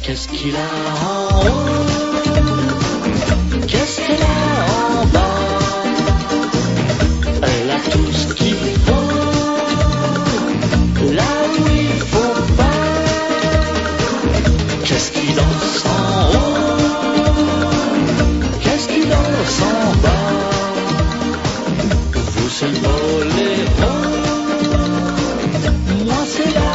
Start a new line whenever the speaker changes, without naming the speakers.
Qu'est-ce qu'il a en haut? Qu'est-ce qu'elle a en bas? Elle a tout ce qu'il faut, là où il faut pas. Qu'est-ce qui danse en haut? Qu'est-ce qui danse en bas? Vous c'est le boléro, moi c'est la